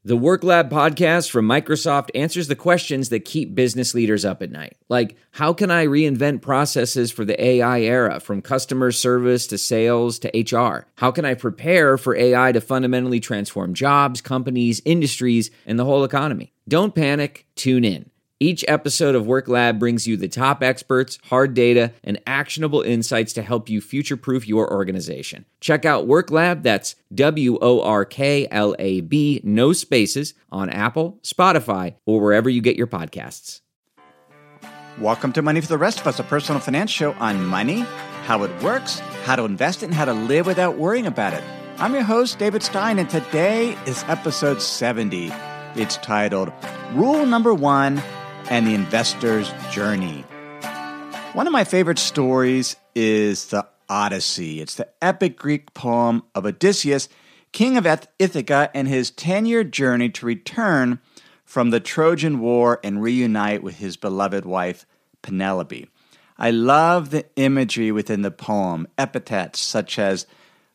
The Work Lab podcast from Microsoft answers the questions that keep business leaders up at night. Like, how can I reinvent processes for the AI era, from customer service to sales to HR? How can I prepare for AI to fundamentally transform jobs, companies, industries, and the whole economy? Don't panic, tune in. Each episode of Work Lab brings you the top experts, hard data, and actionable insights to help you future-proof your organization. Check out Work Lab, that's WORKLAB, no spaces, on Apple, Spotify, or wherever you get your podcasts. Welcome to Money for the Rest of Us, a personal finance show on money, how it works, how to invest it, and how to live without worrying about it. I'm your host, David Stein, and today is episode 70. It's titled, Rule Number 1, and the Investor's Journey. One of my favorite stories is the Odyssey. It's the epic Greek poem of Odysseus, king of Ithaca, and his 10-year journey to return from the Trojan War and reunite with his beloved wife, Penelope. I love the imagery within the poem, epithets such as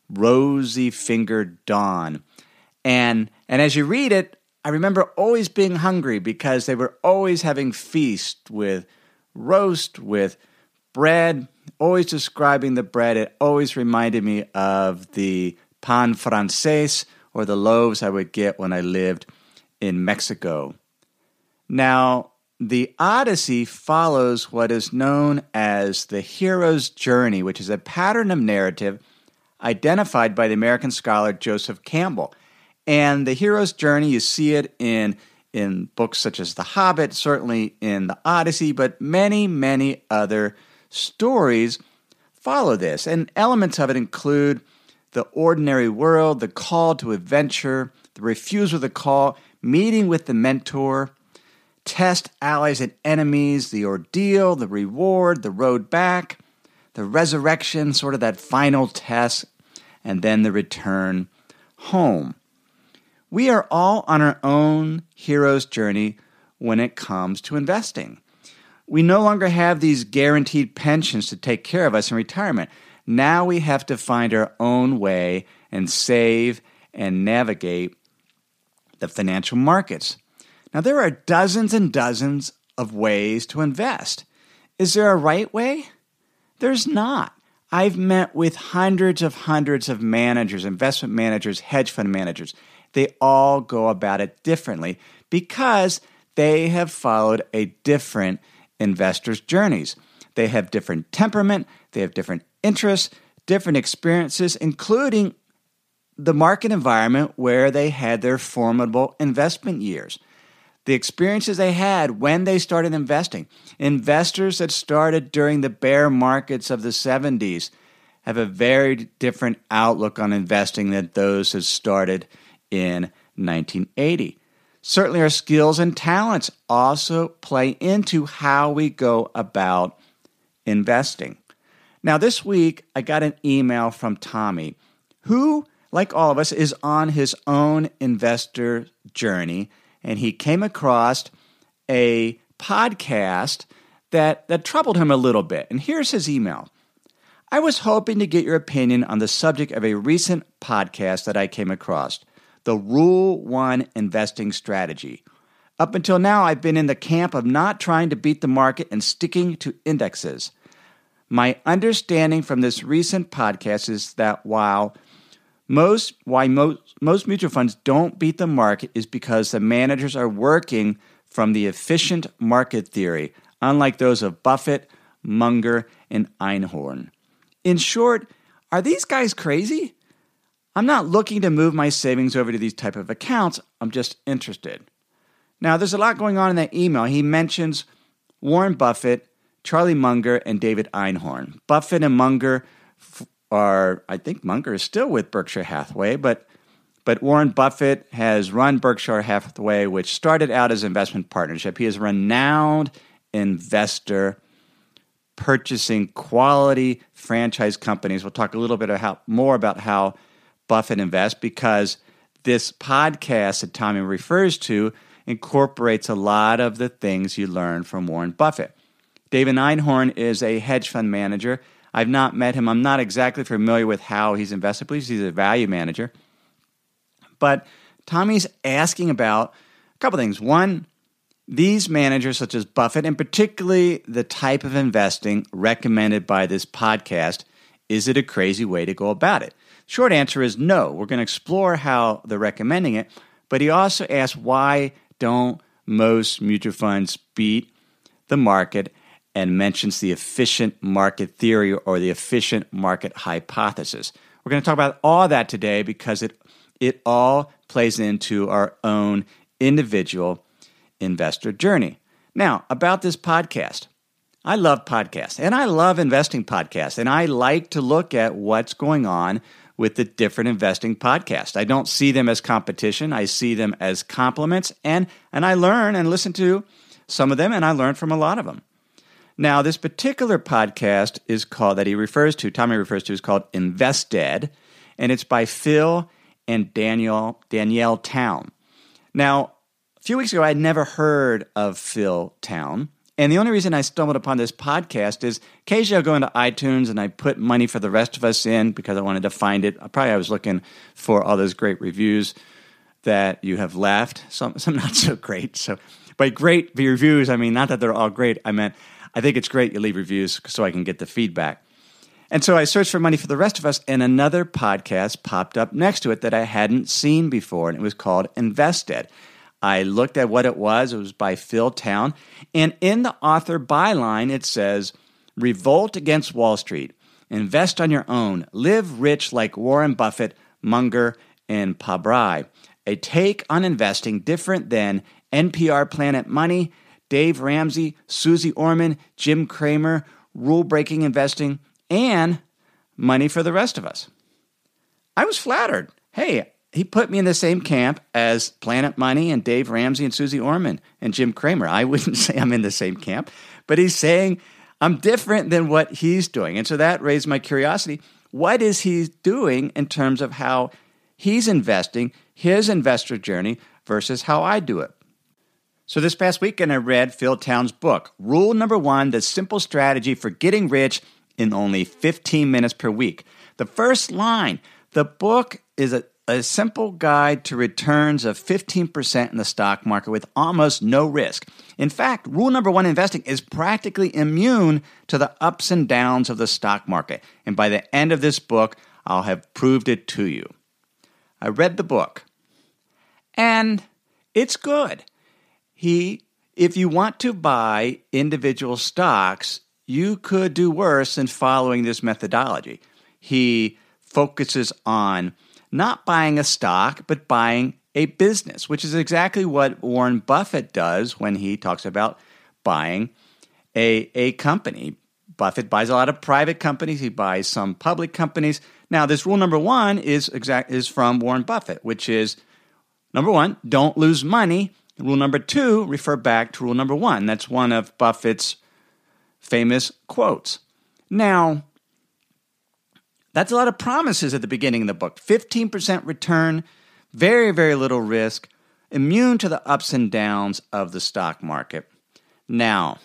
rosy-fingered dawn. And as you read it, I remember always being hungry because they were always having feast with roast, with bread, always describing the bread. It always reminded me of the pan francés, or the loaves I would get when I lived in Mexico. Now, the Odyssey follows what is known as the hero's journey, which is a pattern of narrative identified by the American scholar Joseph Campbell. And the hero's journey, you see it in books such as The Hobbit, certainly in the Odyssey, but many, many other stories follow this. And elements of it include the ordinary world, the call to adventure, the refusal of the call, meeting with the mentor, test allies and enemies, the ordeal, the reward, the road back, the resurrection, sort of that final test, and then the return home. We are all on our own hero's journey when it comes to investing. We no longer have these guaranteed pensions to take care of us in retirement. Now we have to find our own way and save and navigate the financial markets. Now, there are dozens and dozens of ways to invest. Is there a right way? There's not. I've met with hundreds of managers, investment managers, hedge fund managers. They all go about it differently because they have followed a different investor's journeys. They have different temperament, they have different interests, different experiences, including the market environment where they had their formidable investment years. The experiences they had when they started investing. Investors that started during the bear markets of the 70s have a very different outlook on investing than those that started in 1980. Certainly our skills and talents also play into how we go about investing. Now this week, I got an email from Tommy, who, like all of us, is on his own investor journey, and he came across a podcast that troubled him a little bit. And here's his email. I was hoping to get your opinion on the subject of a recent podcast that I came across, the Rule 1 Investing Strategy. Up until now, I've been in the camp of not trying to beat the market and sticking to indexes. My understanding from this recent podcast is that while most mutual funds don't beat the market is because the managers are working from the efficient market theory, unlike those of Buffett, Munger, and Einhorn. In short, are these guys crazy? I'm not looking to move my savings over to these type of accounts. I'm just interested. Now, there's a lot going on in that email. He mentions Warren Buffett, Charlie Munger, and David Einhorn. Buffett and Munger I think Munger is still with Berkshire Hathaway, but Warren Buffett has run Berkshire Hathaway, which started out as an investment partnership. He is a renowned investor purchasing quality franchise companies. We'll talk a little bit more about how Buffett invests, because this podcast that Tommy refers to incorporates a lot of the things you learn from Warren Buffett. David Einhorn is a hedge fund manager. I've not met him. I'm not exactly familiar with how he's invested. I believe he's a value manager. But Tommy's asking about a couple things. One, these managers such as Buffett, and particularly the type of investing recommended by this podcast, is it a crazy way to go about it? Short answer is no. We're going to explore how they're recommending it, but he also asks why don't most mutual funds beat the market and mentions the efficient market theory or the efficient market hypothesis. We're going to talk about all that today because it all plays into our own individual investor journey. Now, about this podcast. I love podcasts, and I love investing podcasts, and I like to look at what's going on with the different investing podcasts. I don't see them as competition. I see them as complements, and I learn and listen to some of them, and I learn from a lot of them. Now, this particular podcast is called, Tommy refers to, is called Invested, and it's by Phil and Danielle Town. Now, a few weeks ago, I'd never heard of Phil Town, and the only reason I stumbled upon this podcast is occasionally I'll go into iTunes and I put Money for the Rest of Us in because I wanted to find it. I was looking for all those great reviews that you have left, some not so great. So, by great reviews, I mean not that they're all great. I meant I think it's great you leave reviews so I can get the feedback. And so I searched for Money for the Rest of Us, and another podcast popped up next to it that I hadn't seen before, and it was called Invested. I looked at what it was. It was by Phil Town. And in the author byline, it says, "Revolt against Wall Street. Invest on your own. Live rich like Warren Buffett, Munger, and Pabrai. A take on investing different than NPR Planet Money, Dave Ramsey, Susie Orman, Jim Cramer, rule-breaking investing, and Money for the Rest of Us." I was flattered. Hey, he put me in the same camp as Planet Money and Dave Ramsey and Susie Orman and Jim Cramer. I wouldn't say I'm in the same camp, but he's saying I'm different than what he's doing. And so that raised my curiosity. What is he doing in terms of how he's investing, his investor journey, versus how I do it? So this past weekend, I read Phil Town's book, Rule Number 1, The Simple Strategy for Getting Rich in Only 15 Minutes Per Week. The first line, the book is a simple guide to returns of 15% in the stock market with almost no risk. In fact, rule number 1 investing is practically immune to the ups and downs of the stock market. And by the end of this book, I'll have proved it to you. I read the book, and it's good. If you want to buy individual stocks, you could do worse than following this methodology. He focuses on not buying a stock, but buying a business, which is exactly what Warren Buffett does when he talks about buying a company. Buffett buys a lot of private companies. He buys some public companies. Now, this rule number 1 is from Warren Buffett, which is, number 1, don't lose money. Rule number 2, refer back to rule number 1. That's one of Buffett's famous quotes. Now, that's a lot of promises at the beginning of the book. 15% return, very, very little risk, immune to the ups and downs of the stock market. Now,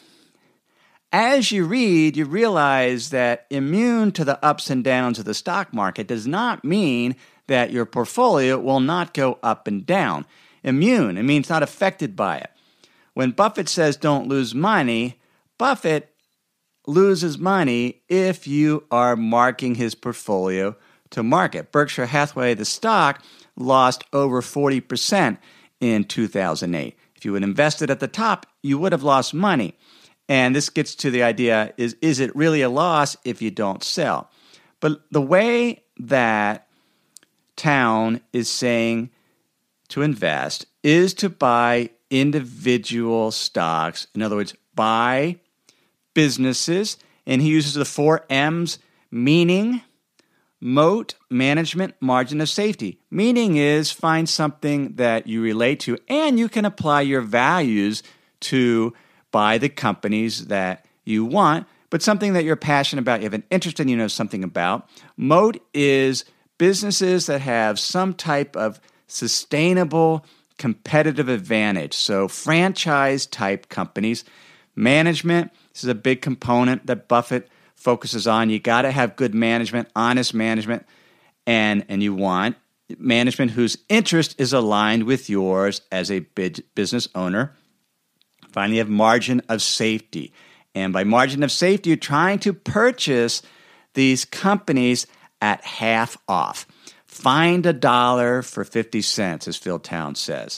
as you read, you realize that immune to the ups and downs of the stock market does not mean that your portfolio will not go up and down. Immune, it means not affected by it. When Buffett says don't lose money, Buffett loses money if you are marking his portfolio to market. Berkshire Hathaway, the stock, lost over 40% in 2008. If you had invested at the top, you would have lost money. And this gets to the idea, is it really a loss if you don't sell? But the way that Town is saying to invest is to buy individual stocks. In other words, buy businesses, and he uses the 4 M's, meaning, moat, management, margin of safety. Meaning is find something that you relate to, and you can apply your values to buy the companies that you want, but something that you're passionate about, you have an interest in, you know something about. Moat is businesses that have some type of sustainable competitive advantage. So franchise-type companies. Management, this is a big component that Buffett focuses on. You got to have good management, honest management, and you want management whose interest is aligned with yours as a business owner. Finally, you have margin of safety. And by margin of safety, you're trying to purchase these companies at half off. Find a dollar for 50 cents, as Phil Towns says.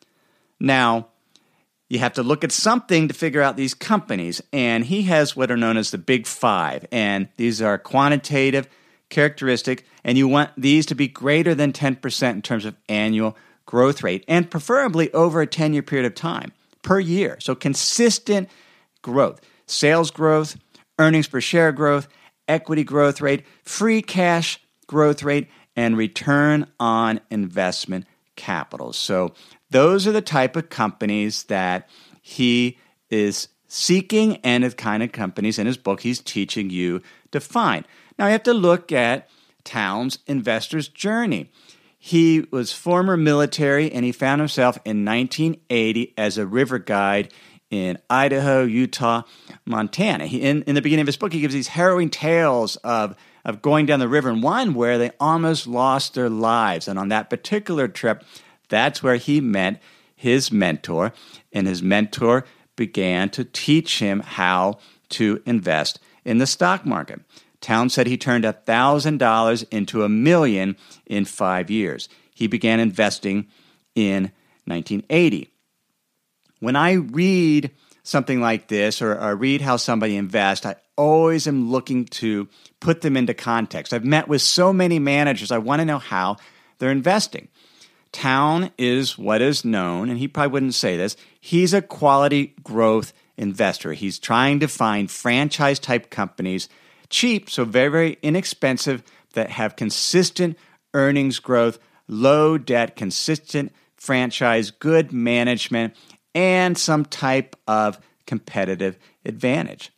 Now, you have to look at something to figure out these companies, and he has what are known as the Big Five, and these are quantitative, characteristic, and you want these to be greater than 10% in terms of annual growth rate, and preferably over a 10-year period of time per year. So consistent growth, sales growth, earnings per share growth, equity growth rate, free cash growth rate, and return on investment capital. So those are the type of companies that he is seeking and the kind of companies in his book he's teaching you to find. Now, you have to look at Towns' investor's journey. He was former military, and he found himself in 1980 as a river guide in Idaho, Utah, Montana. In the beginning of his book, he gives these harrowing tales of going down the river, and one where they almost lost their lives. And on that particular trip, that's where he met his mentor, and his mentor began to teach him how to invest in the stock market. Towns said he turned $1,000 into $1 million in 5 years. He began investing in 1980. When I read something like this or read how somebody invests, I always am looking to put them into context. I've met with so many managers. I want to know how they're investing. Town is what is known, and he probably wouldn't say this, he's a quality growth investor. He's trying to find franchise-type companies, cheap, so very, very inexpensive, that have consistent earnings growth, low debt, consistent franchise, good management, and some type of competitive advantage.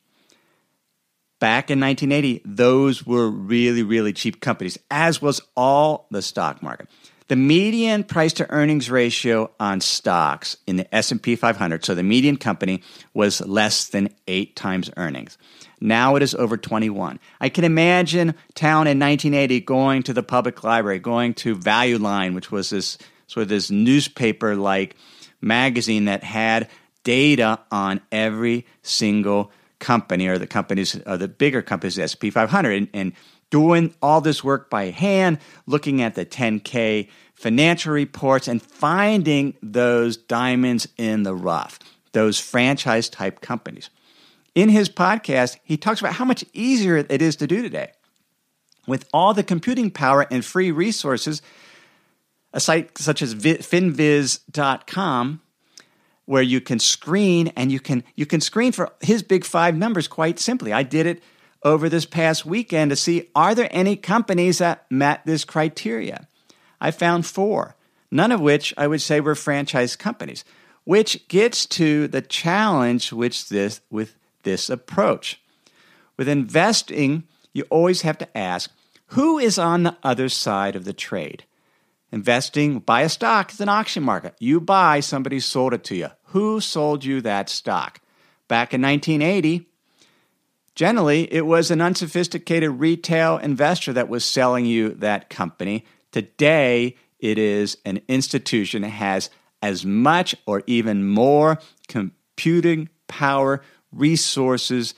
Back in 1980, those were really, really cheap companies, as was all the stock market. The median price-to-earnings ratio on stocks in the S&P 500, so the median company, was less than 8 times earnings. Now it is over 21. I can imagine Town in 1980 going to the public library, going to Value Line, which was this sort of this newspaper-like magazine that had data on every single company, or the companies, or the bigger companies, the S&P 500, and doing all this work by hand, looking at the 10K financial reports and finding those diamonds in the rough, those franchise-type companies. In his podcast, he talks about how much easier it is to do today. With all the computing power and free resources, a site such as finviz.com, where you can screen, and you can screen for his Big Five numbers quite simply. I did it over this past weekend to see, are there any companies that met this criteria? I found 4, none of which I would say were franchise companies, which gets to the challenge with this approach. With investing, you always have to ask, who is on the other side of the trade? Investing, buy a stock, is an auction market. You buy, somebody sold it to you. Who sold you that stock? Back in 1980, generally, it was an unsophisticated retail investor that was selling you that company. Today, it is an institution that has as much or even more computing power, resources,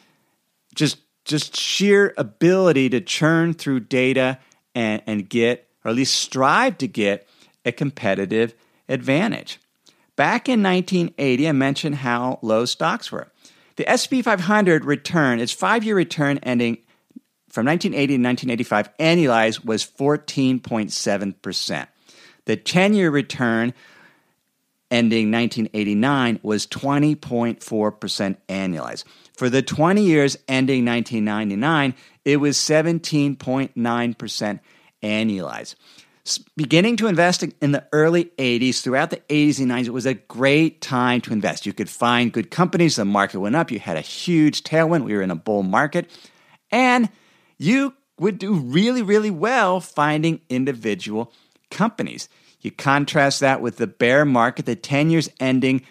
just sheer ability to churn through data and get, or at least strive to get, a competitive advantage. Back in 1980, I mentioned how low stocks were. The S&P 500 return, its 5-year return ending from 1980 to 1985, annualized was 14.7%. The 10-year return ending 1989 was 20.4% annualized. For the 20 years ending 1999, it was 17.9% annualized. Beginning to invest in the early 80s, throughout the 80s and 90s, it was a great time to invest. You could find good companies. The market went up. You had a huge tailwind. We were in a bull market. And you would do really, really well finding individual companies. You contrast that with the bear market. The 10 years ending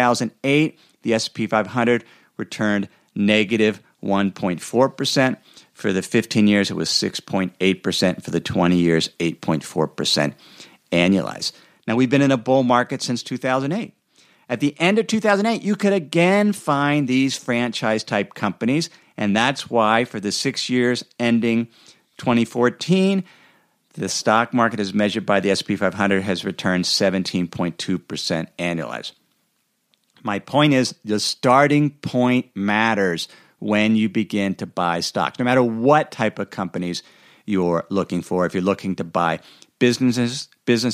2008, the S&P 500 returned negative 1.4%. For the 15 years, it was 6.8%. For the 20 years, 8.4% annualized. Now, we've been in a bull market since 2008. At the end of 2008, you could again find these franchise-type companies, and that's why for the 6 years ending 2014, the stock market as measured by the S&P 500 has returned 17.2% annualized. My point is the starting point matters when you begin to buy stock, no matter what type of companies you're looking for. If you're looking to buy businesses,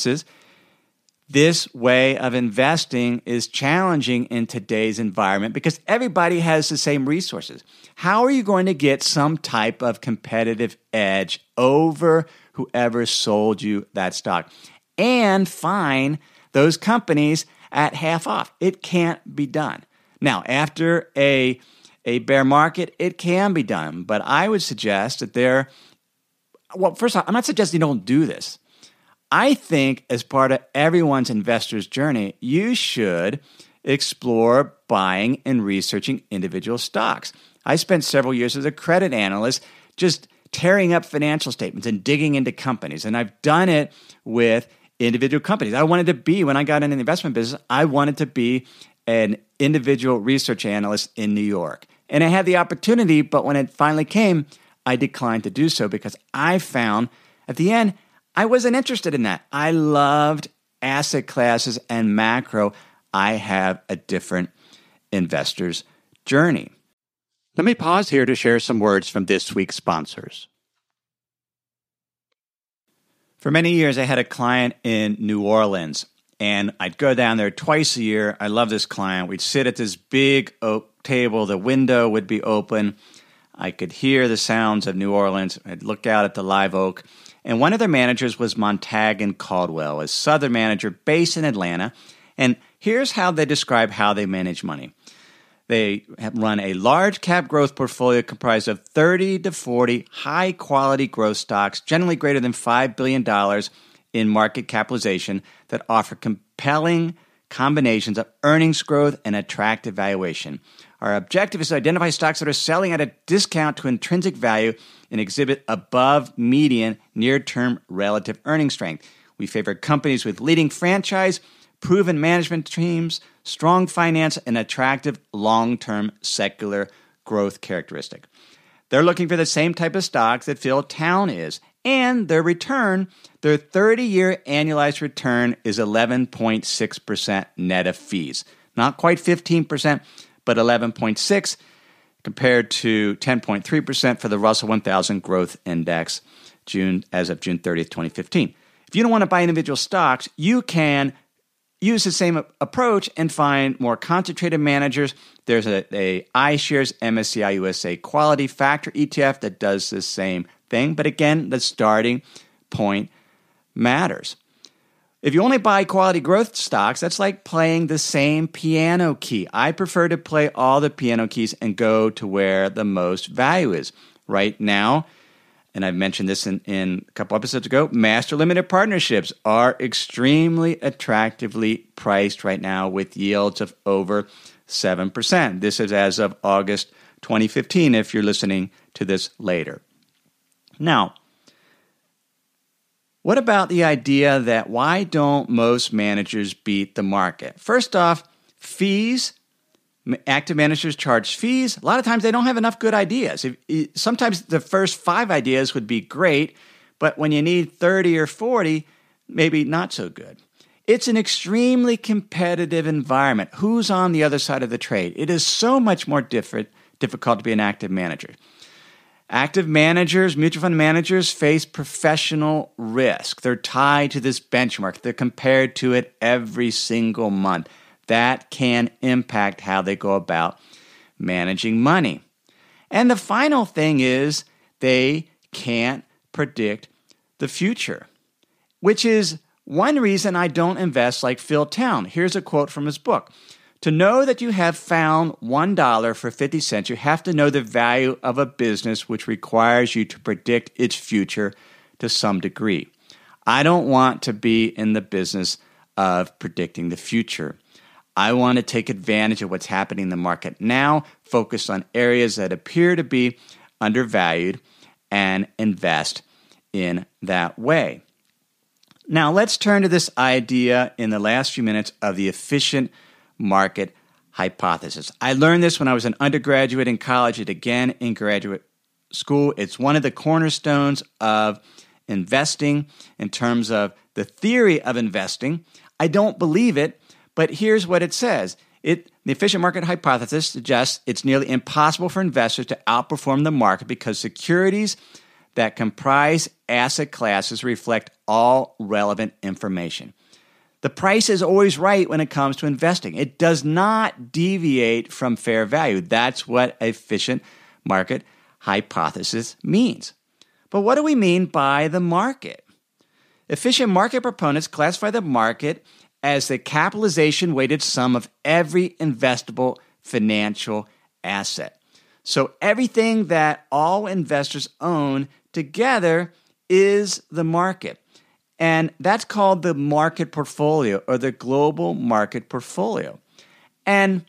this way of investing is challenging in today's environment because everybody has the same resources. How are you going to get some type of competitive edge over whoever sold you that stock and find those companies at half off? It can't be done. Now, after a bear market, it can be done, but I would suggest that first off, I'm not suggesting you don't do this. I think as part of everyone's investor's journey, you should explore buying and researching individual stocks. I spent several years as a credit analyst just tearing up financial statements and digging into companies, and I've done it with individual companies. When I got into the investment business, I wanted to be an individual research analyst in New York. And I had the opportunity, but when it finally came, I declined to do so because I found at the end, I wasn't interested in that. I loved asset classes and macro. I have a different investor's journey. Let me pause here to share some words from this week's sponsors. For many years, I had a client in New Orleans, and I'd go down there twice a year. I love this client. We'd sit at this big oak table. The window would be open. I could hear the sounds of New Orleans. I'd look out at the live oak. And one of their managers was Montague Caldwell, a Southern manager based in Atlanta. And here's how they describe how they manage money. They run a large cap growth portfolio comprised of 30 to 40 high-quality growth stocks, generally greater than $5 billion in market capitalization, that offer compelling combinations of earnings growth and attractive valuation. Our objective is to identify stocks that are selling at a discount to intrinsic value and exhibit above median near-term relative earnings strength. We favor companies with leading franchise, proven management teams, strong finance, and attractive long-term secular growth characteristic. They're looking for the same type of stocks that Phil Town is, and their 30-year annualized return is 11.6% net of fees. Not quite 15%, but 11.6% compared to 10.3% for the Russell 1000 Growth Index as of June 30th, 2015. If you don't want to buy individual stocks, you can use the same approach and find more concentrated managers. There's a iShares MSCI USA Quality Factor ETF that does the same thing. But again, the starting point matters. If you only buy quality growth stocks, that's like playing the same piano key. I prefer to play all the piano keys and go to where the most value is. Right now, and I've mentioned this in a couple episodes ago, master limited partnerships are extremely attractively priced right now with yields of over 7%. This is as of August 2015 if you're listening to this later. Now, what about the idea that why don't most managers beat the market? First off, fees. Active managers charge fees. A lot of times they don't have enough good ideas. Sometimes the first 5 ideas would be great, but when you need 30 or 40, maybe not so good. It's an extremely competitive environment. Who's on the other side of the trade? It is so much more difficult to be an active manager. Active managers, mutual fund managers, face professional risk. They're tied to this benchmark. They're compared to it every single month. That can impact how they go about managing money. And the final thing is they can't predict the future, which is one reason I don't invest like Phil Town. Here's a quote from his book. To know that you have found $1 for 50 cents, you have to know the value of a business which requires you to predict its future to some degree. I don't want to be in the business of predicting the future. I want to take advantage of what's happening in the market now, focus on areas that appear to be undervalued, and invest in that way. Now, let's turn to this idea in the last few minutes of the efficient market hypothesis. I learned this when I was an undergraduate in college and again in graduate school. It's one of the cornerstones of investing in terms of the theory of investing. I don't believe it, but here's what it says. The efficient market hypothesis suggests it's nearly impossible for investors to outperform the market because securities that comprise asset classes reflect all relevant information. The price is always right when it comes to investing. It does not deviate from fair value. That's what efficient market hypothesis means. But what do we mean by the market? Efficient market proponents classify the market as the capitalization-weighted sum of every investable financial asset. So everything that all investors own together is the market. And that's called the market portfolio or the global market portfolio. And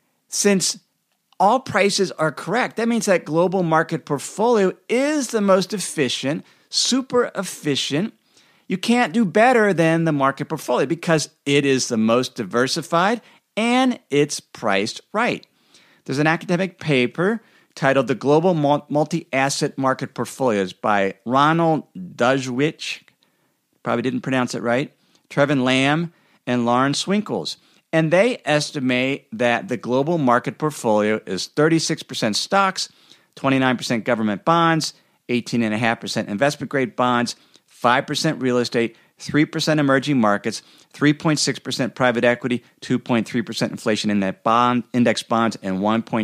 since all prices are correct, that means that global market portfolio is the most efficient, super efficient. You can't do better than the market portfolio because it is the most diversified and it's priced right. There's an academic paper titled The Global Multi-Asset Market Portfolios by Ronald Dujwich, probably didn't pronounce it right, Trevin Lamb, and Lawrence Winkles. And they estimate that the global market portfolio is 36% stocks, 29% government bonds, 18.5% investment-grade bonds, 5% real estate, 3% emerging markets, 3.6% private equity, 2.3% inflation index bonds, and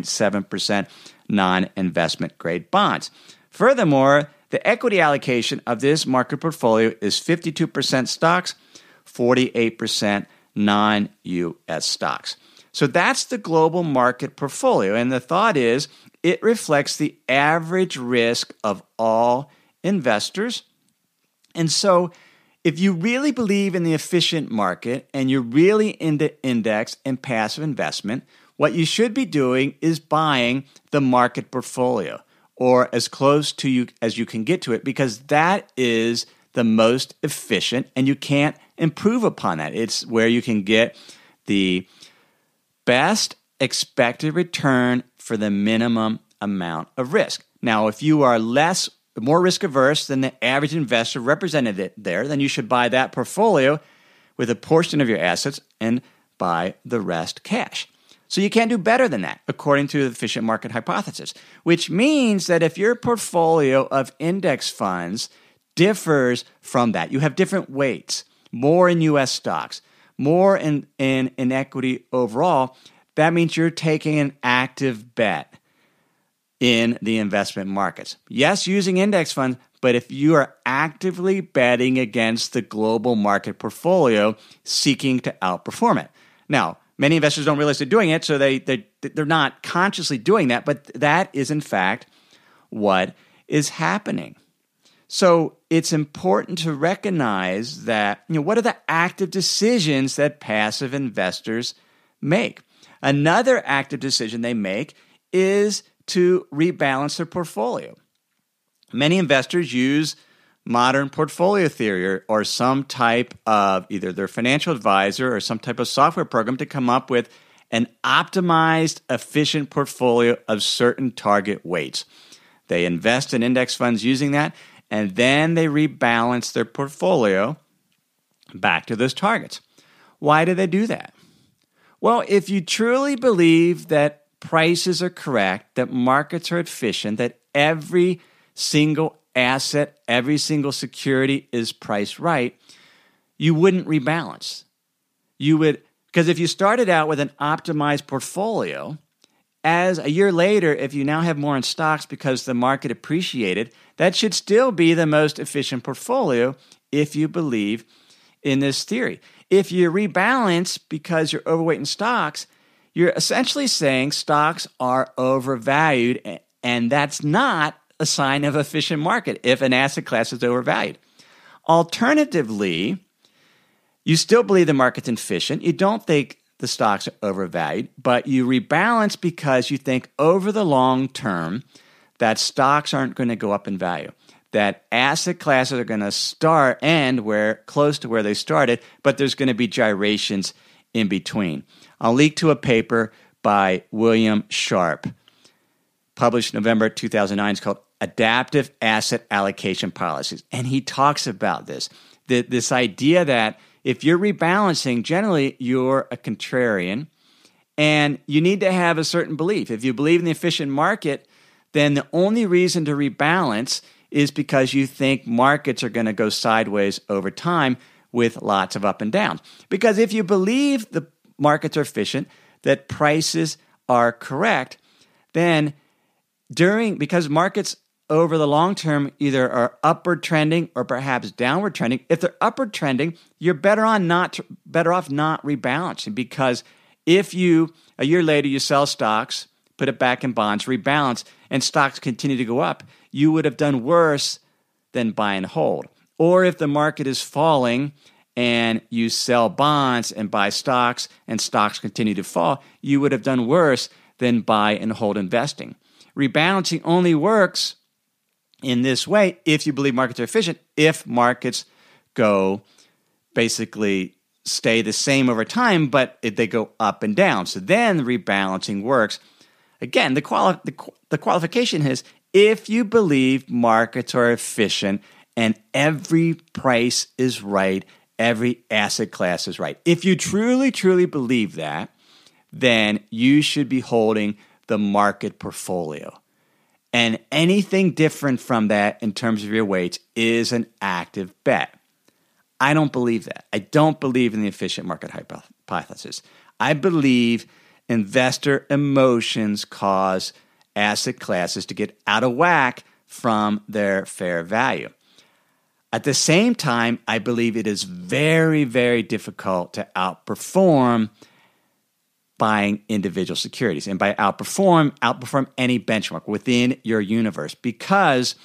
1.7% non-investment grade bonds. Furthermore, the equity allocation of this market portfolio is 52% stocks, 48% non-U.S. stocks. So that's the global market portfolio. And the thought is it reflects the average risk of all investors. And so if you really believe in the efficient market and you're really into index and passive investment, what you should be doing is buying the market portfolio or as close to you as you can get to it, because that is the most efficient and you can't improve upon that. It's where you can get the best expected return for the minimum amount of risk. Now, if you are more risk averse than the average investor represented there, then you should buy that portfolio with a portion of your assets and buy the rest cash. So you can't do better than that, according to the efficient market hypothesis, which means that if your portfolio of index funds differs from that, you have different weights, more in U.S. stocks, more in equity overall, that means you're taking an active bet in the investment markets. Yes, using index funds, but if you are actively betting against the global market portfolio, seeking to outperform it. Now, many investors don't realize they're doing it, so they're not consciously doing that, but that is in fact what is happening. So it's important to recognize that, what are the active decisions that passive investors make? Another active decision they make is to rebalance their portfolio. Many investors use modern portfolio theory or some type of either their financial advisor or some type of software program to come up with an optimized, efficient portfolio of certain target weights. They invest in index funds using that, and then they rebalance their portfolio back to those targets. Why do they do that? Well, if you truly believe that prices are correct, that markets are efficient, that every single asset, every single security is priced right, you wouldn't rebalance. You would, because if you started out with an optimized portfolio, as a year later, if you now have more in stocks because the market appreciated, that should still be the most efficient portfolio if you believe in this theory. If you rebalance because you're overweight in stocks, you're essentially saying stocks are overvalued, and that's not a sign of efficient market if an asset class is overvalued. Alternatively, you still believe the market's efficient. You don't think the stocks are overvalued, but you rebalance because you think over the long term, that stocks aren't going to go up in value, that asset classes are going to end close to where they started, but there's going to be gyrations in between. I'll link to a paper by William Sharpe, published November 2009. It's called Adaptive Asset Allocation Policies. And he talks about this idea that if you're rebalancing, generally you're a contrarian and you need to have a certain belief. If you believe in the efficient market, then the only reason to rebalance is because you think markets are going to go sideways over time with lots of up and downs. Because if you believe the markets are efficient, that prices are correct, then because markets over the long term either are upward trending or perhaps downward trending. If they're upward trending, you're better off not rebalancing, because if you a year later you sell stocks, put it back in bonds, rebalance, and stocks continue to go up, you would have done worse than buy and hold. Or if the market is falling and you sell bonds and buy stocks and stocks continue to fall, you would have done worse than buy and hold investing. Rebalancing only works in this way if you believe markets are efficient. If markets basically stay the same over time, but if they go up and down, so then the rebalancing works. Again, the qualification is if you believe markets are efficient and every price is right, every asset class is right. If you truly, truly believe that, then you should be holding the market portfolio. And anything different from that in terms of your weights is an active bet. I don't believe that. I don't believe in the efficient market hypothesis. I believe investor emotions cause asset classes to get out of whack from their fair value. At the same time, I believe it is very, very difficult to outperform buying individual securities. And by outperform any benchmark within your universe, because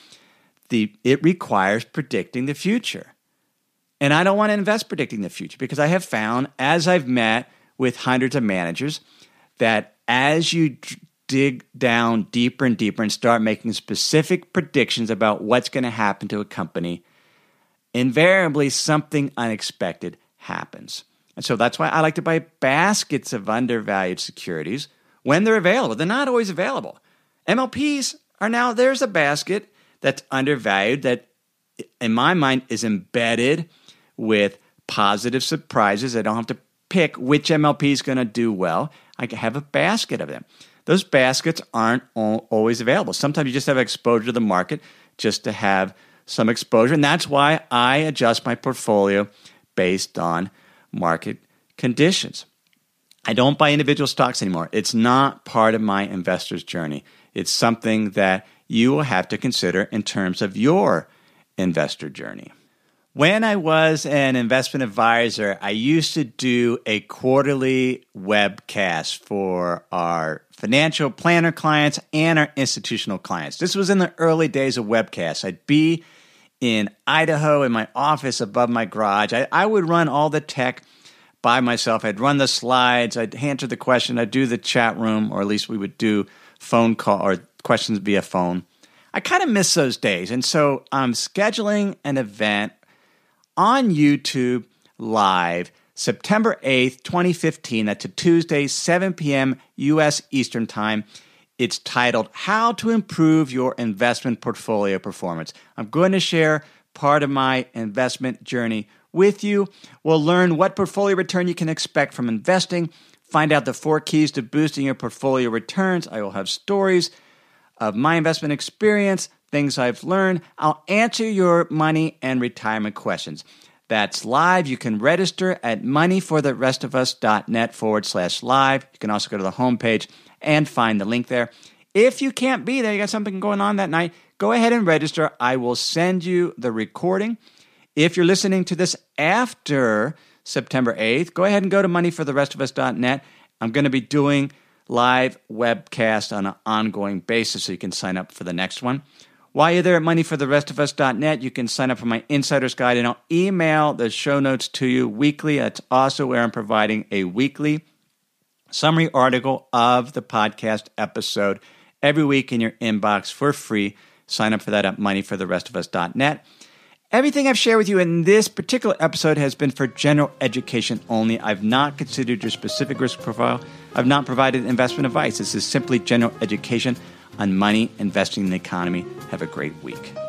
it requires predicting the future. And I don't want to invest predicting the future, because I have found, as I've met with hundreds of managers, that as you dig down deeper and deeper and start making specific predictions about what's going to happen to a company, invariably something unexpected happens. And so that's why I like to buy baskets of undervalued securities when they're available. They're not always available. MLPs are now, there's a basket that's undervalued that, in my mind, is embedded with positive surprises. I don't have to pick which MLP is going to do well. I can have a basket of them. Those baskets aren't always available. Sometimes you just have exposure to the market just to have some exposure. And that's why I adjust my portfolio based on market conditions. I don't buy individual stocks anymore. It's not part of my investor's journey. It's something that you will have to consider in terms of your investor journey. When I was an investment advisor, I used to do a quarterly webcast for our financial planner clients and our institutional clients. This was in the early days of webcasts. I'd be in Idaho in my office above my garage. I would run all the tech by myself. I'd run the slides. I'd answer the question. I'd do the chat room, or at least we would do phone call or questions via phone. I kind of miss those days. And so I'm scheduling an event on YouTube live September 8th, 2015. That's a Tuesday, 7 p.m. U.S. Eastern Time. It's titled, How to Improve Your Investment Portfolio Performance. I'm going to share part of my investment journey with you. We'll learn what portfolio return you can expect from investing, find out the 4 keys to boosting your portfolio returns. I will have stories of my investment experience, things I've learned. I'll answer your money and retirement questions. That's live. You can register at moneyfortherestofus.net/live. You can also go to the homepage and find the link there. If you can't be there, you got something going on that night, go ahead and register. I will send you the recording. If you're listening to this after September 8th, go ahead and go to moneyfortherestofus.net. I'm going to be doing live webcast on an ongoing basis, so you can sign up for the next one. While you're there at moneyfortherestofus.net, you can sign up for my Insider's Guide, and I'll email the show notes to you weekly. That's also where I'm providing a weekly summary article of the podcast episode every week in your inbox for free. Sign up for that at moneyfortherestofus.net. Everything I've shared with you in this particular episode has been for general education only. I've not considered your specific risk profile. I've not provided investment advice. This is simply general education on money, investing, in the economy. Have a great week.